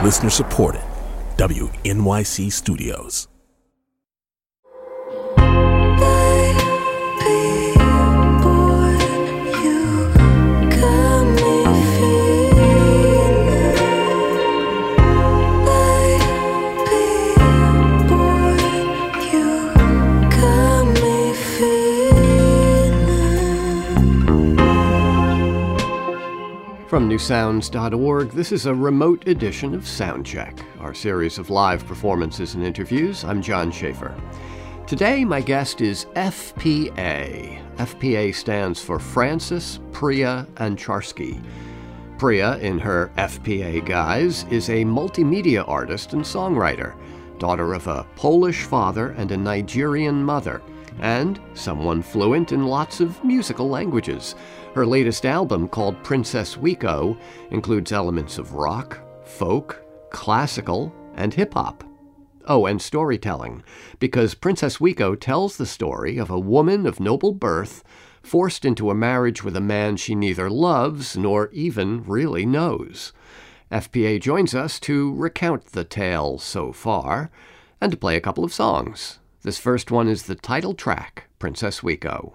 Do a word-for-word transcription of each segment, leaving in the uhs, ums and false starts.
Listener supported. W N Y C Studios. From new sounds dot org, this is a remote edition of Soundcheck, our series of live performances and interviews. I'm John Schaefer. Today, my guest is F P A. F P A stands for Frances Priya Ancharsky. Priya, in her F P A guise, is a multimedia artist and songwriter, daughter of a Polish father and a Nigerian mother, and someone fluent in lots of musical languages. Her latest album, called Princess Weko, includes elements of rock, folk, classical, and hip-hop. Oh, and storytelling, because Princess Weko tells the story of a woman of noble birth forced into a marriage with a man she neither loves nor even really knows. F P A joins us to recount the tale so far, and to play a couple of songs. This first one is the title track, Princess Weko.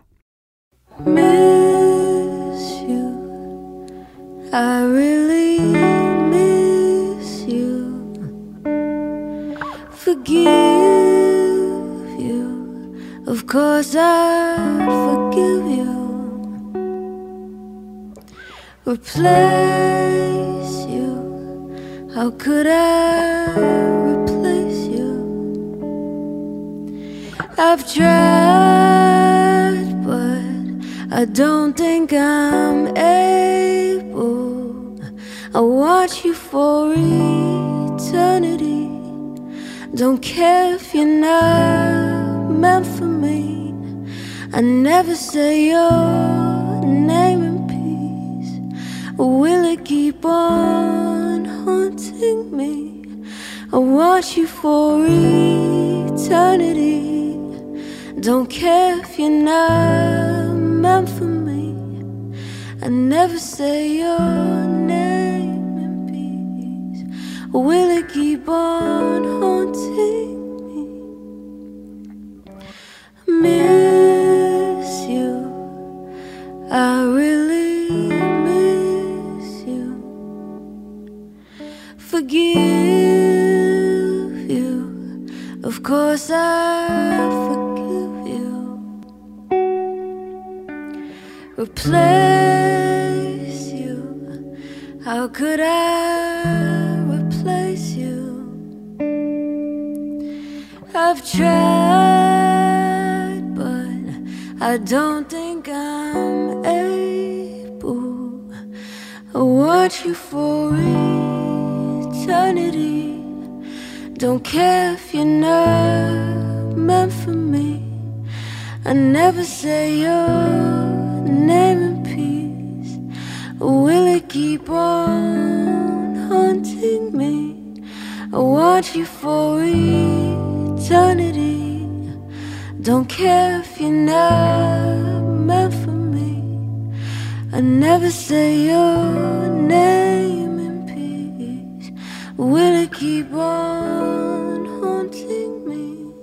Miss you, I really miss you. Forgive you, of course I'd forgive you. Replace you, how could I replace you? I've tried, but I don't think I'm able. I watch you for eternity. Don't care if you're not meant for me. I never say your name in peace. Will it keep on haunting me? I watch you for eternity. Don't care if you're not meant for me. I never say your name in peace. Will it keep on haunting me? Miss you, I really miss you. Forgive you, of course I forgive. Replace you, how could I replace you? I've tried, but I don't think I'm able. I watch you for eternity. Don't care if you're not meant for me. I never say your name in peace. Will it keep on haunting me? I watch you for eternity. Don't care if you're not meant for me. I never say your name in peace. Will it keep on haunting me?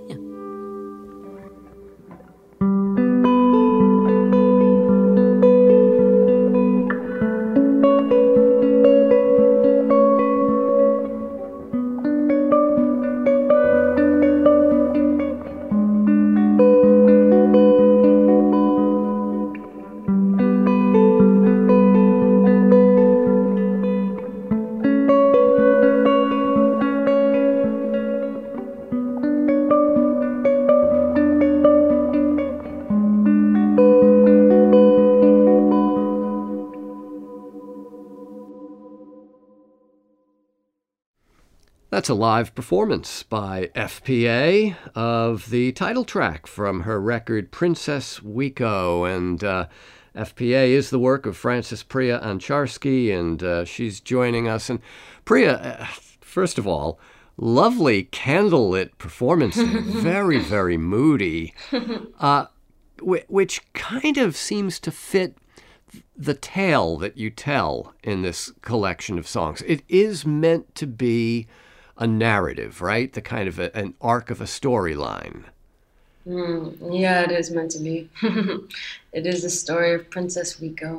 That's a live performance by F P A of the title track from her record Princess Weko. And uh, F P A is the work of Frances Priya Ancharsky, and uh, she's joining us. And Priya, uh, first of all, lovely candlelit performance, very, very moody, uh, w- which kind of seems to fit the tale that you tell in this collection of songs, it is meant to be a narrative, right? The kind of a, an arc of a storyline. Mm, yeah, it is meant to be. It is the story of Princess Wiko.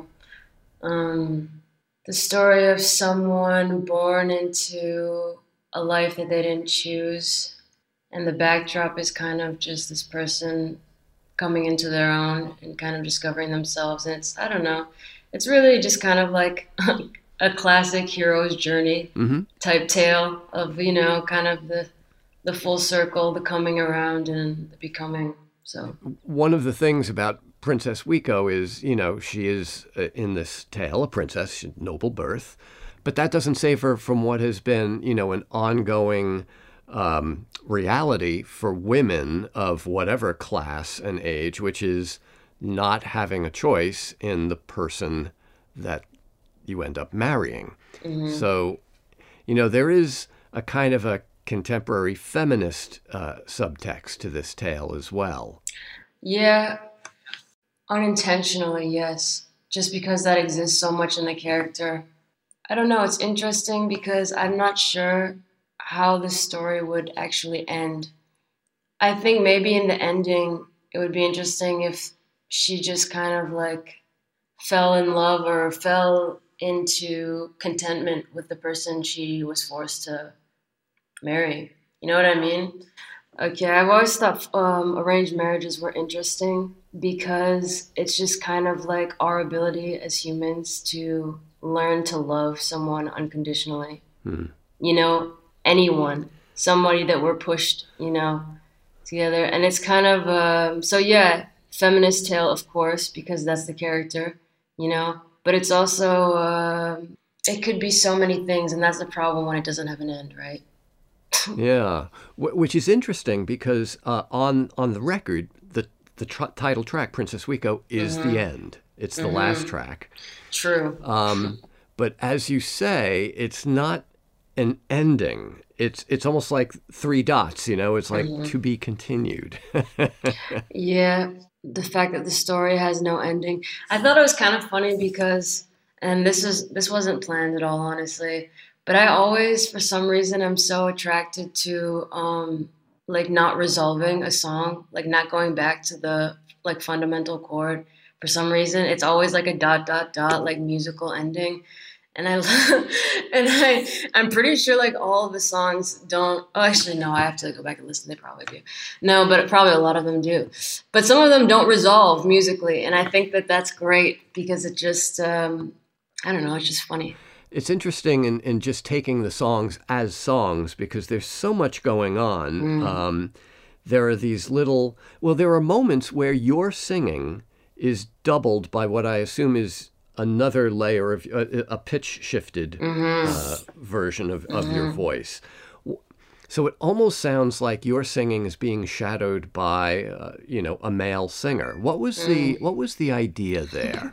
Um, the story of someone born into a life that they didn't choose. And the backdrop is kind of just this person coming into their own and kind of discovering themselves. And it's, I don't know, it's really just kind of like a classic hero's journey mm-hmm. type tale of, you know, kind of the the full circle, the coming around and the becoming. So one of the things about Princess Wiko is, you know, she is uh, in this tale a princess, noble birth, but that doesn't save her from what has been, you know, an ongoing um, reality for women of whatever class and age, which is not having a choice in the person that you end up marrying. Mm-hmm. So, you know, there is a kind of a contemporary feminist uh, subtext to this tale as well. Yeah, unintentionally, yes. Just because that exists so much in the character. I don't know, it's interesting because I'm not sure how the story would actually end. I think maybe in the ending, it would be interesting if she just kind of like fell in love or fell into contentment with the person she was forced to marry. You know what I mean? Okay, I've always thought um, arranged marriages were interesting because it's just kind of like our ability as humans to learn to love someone unconditionally. Hmm. You know, anyone, somebody that we're pushed, you know, together. And it's kind of, um, so yeah, feminist tale, of course, because that's the character, you know, but it's also, uh, it could be so many things, and that's the problem when it doesn't have an end, right? Yeah, w- which is interesting because uh, on on the record, the the tr- title track, Princess Wiko, is mm-hmm. the end. It's the mm-hmm. last track. True. Um, but as you say, it's not an ending. It's it's almost like three dots, you know? It's like mm-hmm. to be continued. Yeah, the fact that the story has no ending. I thought it was kind of funny because, and this is this wasn't planned at all, honestly, but I always, for some reason, I'm so attracted to um, like not resolving a song, like not going back to the like fundamental chord. For some reason, it's always like a dot, dot, dot, like musical ending. And I, and I, I'm pretty sure like all of the songs don't, oh, actually, no, I have to go back and listen. They probably do. No, but probably a lot of them do. But some of them don't resolve musically. And I think that that's great because it just, um, I don't know, it's just funny. It's interesting in, in just taking the songs as songs because there's so much going on. Mm. Um, there are these little, well, there are moments where your singing is doubled by what I assume is another layer of uh, a pitch shifted mm-hmm. uh, version of, of mm-hmm. your voice. So it almost sounds like your singing is being shadowed by, uh, you know, a male singer. What was mm. the what was the idea there?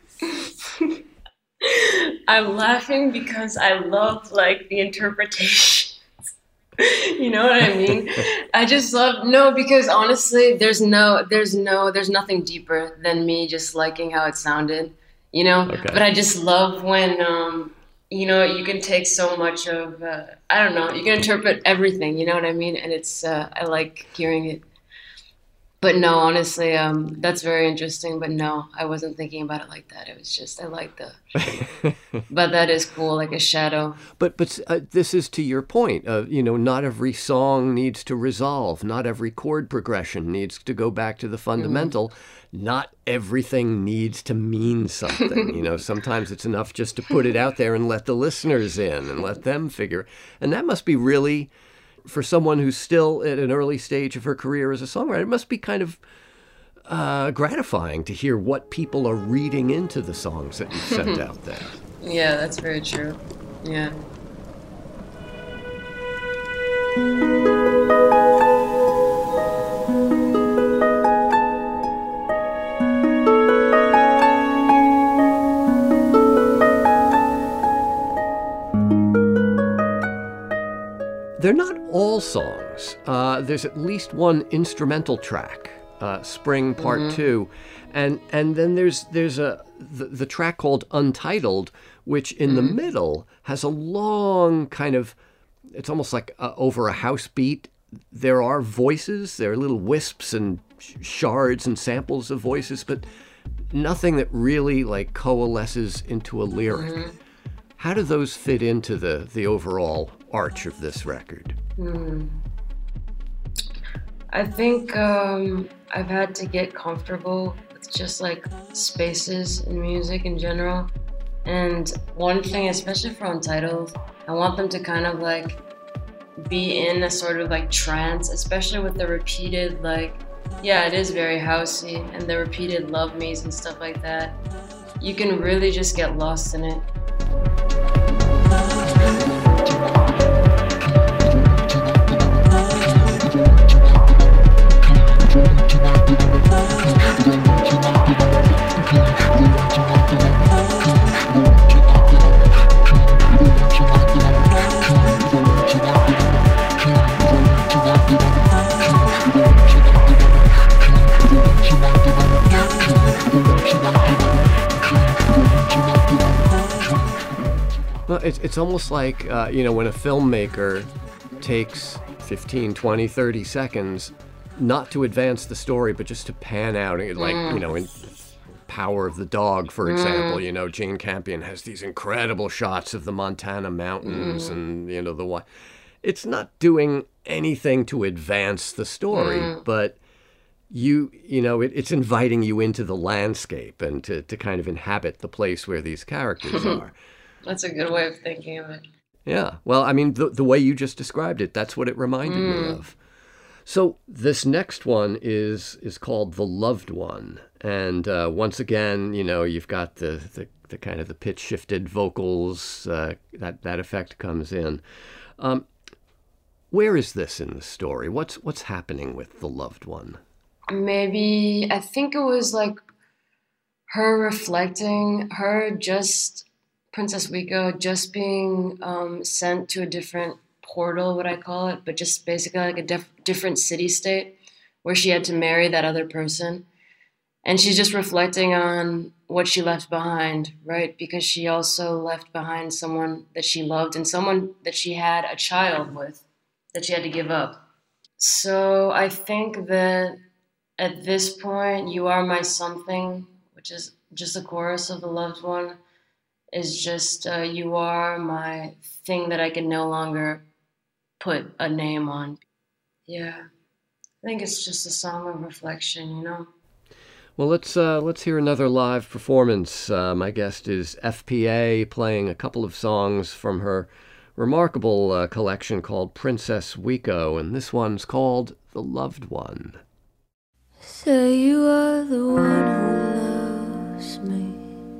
I'm laughing because I love like the interpretations. You know what I mean? I just love no because honestly, there's no, there's no, there's nothing deeper than me just liking how it sounded. You know, okay. But I just love when, um, you know, you can take so much of, uh, I don't know, you can interpret everything, you know what I mean? And it's, uh, I like hearing it. But no, honestly, um, that's very interesting. But no, I wasn't thinking about it like that. It was just, I like the, but that is cool, like a shadow. But but uh, this is to your point of, you know, not every song needs to resolve. Not every chord progression needs to go back to the fundamental. Mm-hmm. Not everything needs to mean something. You know, sometimes it's enough just to put it out there and let the listeners in and let them figure. And that must be really, for someone who's still at an early stage of her career as a songwriter, it must be kind of uh, gratifying to hear what people are reading into the songs that you've sent out there. Yeah, that's very true. Yeah. They're not all songs. Uh, there's at least one instrumental track, uh, Spring Part mm-hmm. Two, and and then there's there's a the, the track called Untitled, which in mm. the middle has a long kind of, it's almost like uh, over a house beat. There are voices, there are little wisps and sh- shards and samples of voices, but nothing that really like coalesces into a lyric. Mm. How do those fit into the, the overall arch of this record? Mm. I think um, I've had to get comfortable with just like spaces in music in general. And one thing, especially for Untitled, I want them to kind of like be in a sort of like trance, especially with the repeated like, yeah, it is very housey, and the repeated love me's and stuff like that. You can really just get lost in it. Well, it's, it's almost like, uh, you know, when a filmmaker takes fifteen, twenty, thirty seconds not to advance the story, but just to pan out, like, mm. you know, in Power of the Dog, for example, mm. you know, Jane Campion has these incredible shots of the Montana mountains mm. and, you know, the what. It's not doing anything to advance the story, mm. but you, you know, it, it's inviting you into the landscape and to, to kind of inhabit the place where these characters are. That's a good way of thinking of it. Yeah. Well, I mean, the, the way you just described it, that's what it reminded mm. me of. So this next one is is called The Loved One. And uh, once again, you know, you've got the, the, the kind of the pitch shifted vocals, uh, that, that effect comes in. Um, where is this in the story? What's what's happening with The Loved One? Maybe, I think it was like her reflecting, her just, Princess Wiko just being um, sent to a different portal, what I call it, but just basically like a diff- different city state where she had to marry that other person. And she's just reflecting on what she left behind, right? Because she also left behind someone that she loved and someone that she had a child with that she had to give up. So I think that at this point, You Are My Something, which is just a chorus of The Loved One, is just, uh, you are my thing that I can no longer put a name on. Yeah, I think it's just a song of reflection, you know? Well, let's uh, let's hear another live performance. Uh, my guest is F P A, playing a couple of songs from her remarkable uh, collection called Princess Wiko, and this one's called The Loved One. Say you are the one who loves me,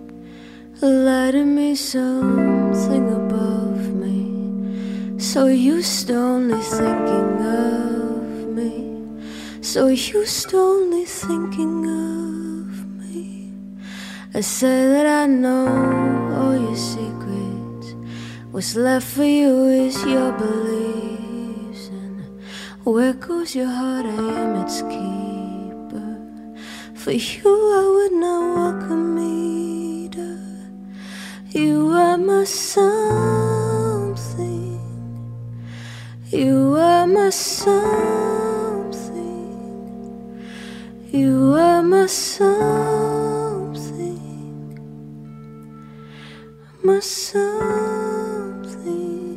light me something above me, so used to only thinking of me, so used to only thinking of me. I say that I know all your secrets, what's left for you is your beliefs, and where goes your heart, I am its keeper. For you I would not walk a meter. You are my something, you are my something, you are my something, my something.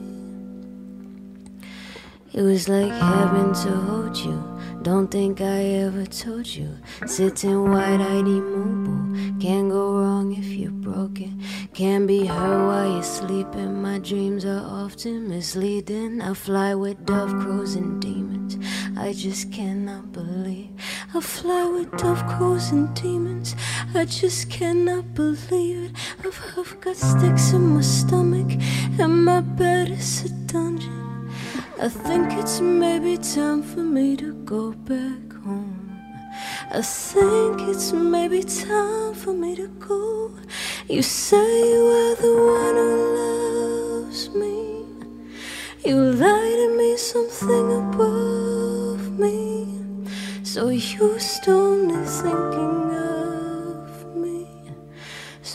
It was like heaven to hold you. Don't think I ever told you. Sitting wide-eyed immobile, can't go wrong if you're broken. Can't be hurt while you're sleeping. My dreams are often misleading. I fly with dove crows and demons. I just cannot believe I fly with dove crows and demons. I just cannot believe it. I've, I've got sticks in my stomach, and my bed is a dungeon. I think it's maybe time for me to go back home. I think it's maybe time for me to go. You say you are the one who loves me. You light in me something above me, so used to only thinking of me,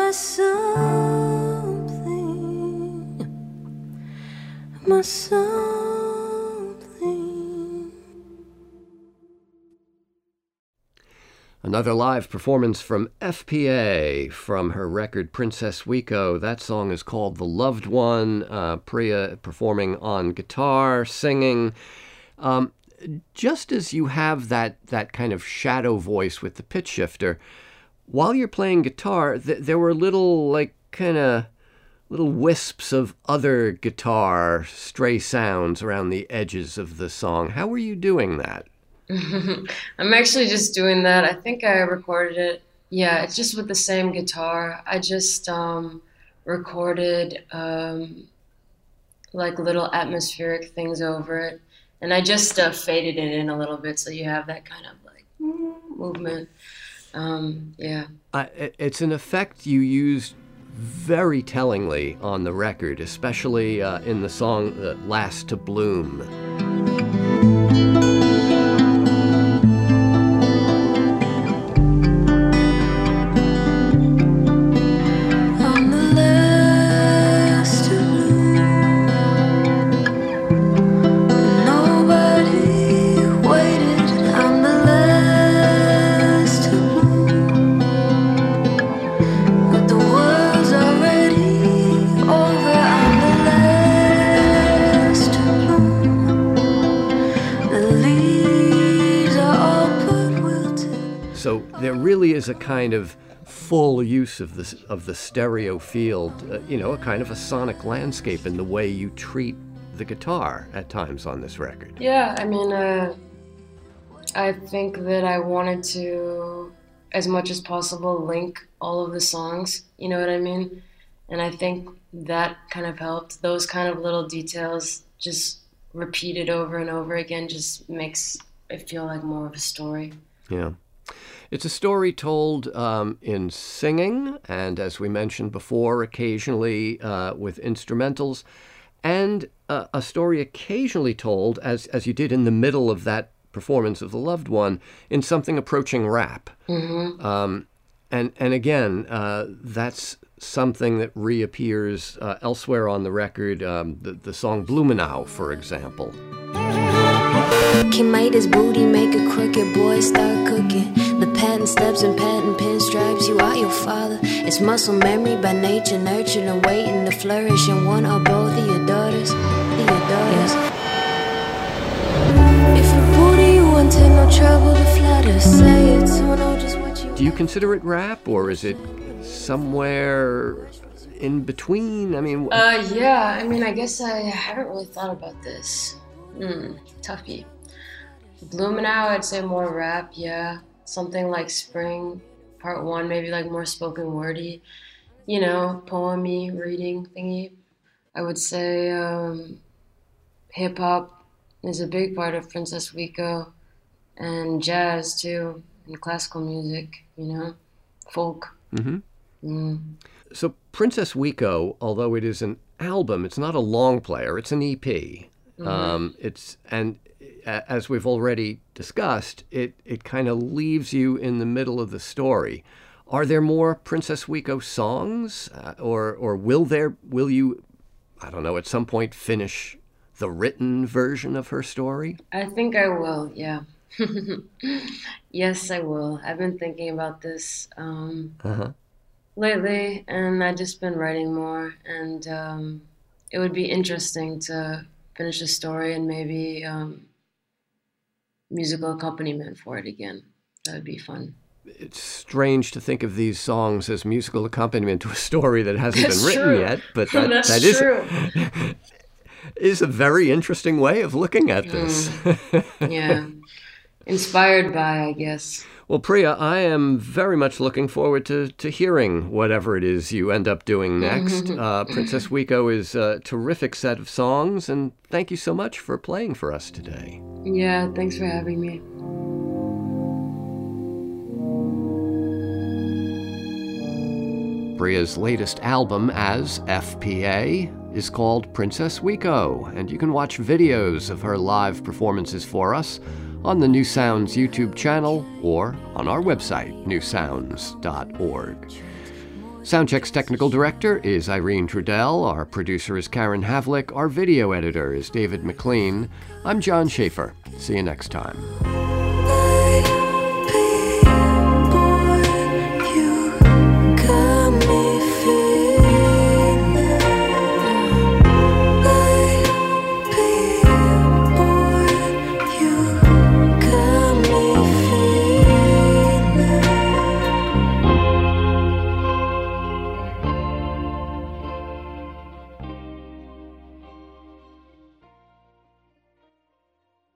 my something, my something. Another live performance from F P A from her record Princess Weko. That song is called The Loved One. Uh, Priya performing on guitar, singing. Um, just as you have that, that kind of shadow voice with the pitch shifter, while you're playing guitar, th- there were little, like, kind of little wisps of other guitar stray sounds around the edges of the song. How were you doing that? I'm actually just doing that. I think I recorded it. Yeah, it's just with the same guitar. I just um, recorded um, like little atmospheric things over it. And I just uh, faded it in a little bit so you have that kind of like movement. Um, yeah. Uh, it's an effect you used very tellingly on the record, especially uh, in the song uh, Last to Bloom. So there really is a kind of full use of the, of the stereo field, uh, you know, a kind of a sonic landscape in the way you treat the guitar at times on this record. Yeah, I mean, uh, I think that I wanted to, as much as possible, link all of the songs, you know what I mean? And I think that kind of helped. Those kind of little details just repeated over and over again just makes it feel like more of a story. Yeah. It's a story told um, in singing, and as we mentioned before, occasionally uh, with instrumentals, and uh, a story occasionally told, as as you did in the middle of that performance of The Loved One, in something approaching rap. Mm-hmm. Um, and, and again, uh, that's something that reappears uh, elsewhere on the record, um, the, the song Blumenau, for example. Kim made his booty make a crooked boy start cooking. The patent steps and patent pinstripes, you are your father. It's muscle memory by nature, nurtured and waiting to flourish in one or both of your daughters. Your daughters. If you booty, you won't take no trouble to flatter. Say it, so I know just what you. Do you consider it rap, or is it somewhere in between? I mean, uh, yeah. I mean, I guess I haven't really thought about this. Hmm, toughie. Blumenau, I'd say more rap, yeah. Something like Spring, part one, maybe like more spoken wordy, you know, poem-y, reading thingy. I would say um, hip-hop is a big part of Princess Weko, and jazz too, and classical music, you know, folk. Mm-hmm. Mm. So Princess Weko, although it is an album, it's not a long player, it's an E P. Mm-hmm. Um, it's and as we've already discussed, it, it kind of leaves you in the middle of the story. Are there more Princess Weko songs, uh, or or will there will you, I don't know, at some point finish the written version of her story? I think I will. Yeah. Yes, I will. I've been thinking about this um, uh-huh. lately, and I've just been writing more, and um, it would be interesting to finish the story and maybe um, musical accompaniment for it again. That would be fun. It's strange to think of these songs as musical accompaniment to a story that hasn't That's been written true. yet, but that, That's that is, true. is a very interesting way of looking at this. Mm, yeah. Inspired by, I guess. Well, Priya, I am very much looking forward to, to hearing whatever it is you end up doing next. uh, Princess Weko is a terrific set of songs, and thank you so much for playing for us today. Yeah, thanks for having me. Priya's latest album as F P A is called Princess Weko, and you can watch videos of her live performances for us on the New Sounds YouTube channel or on our website, new sounds dot org. Soundcheck's technical director is Irene Trudell. Our producer is Karen Havlick. Our video editor is David McLean. I'm John Schaefer. See you next time.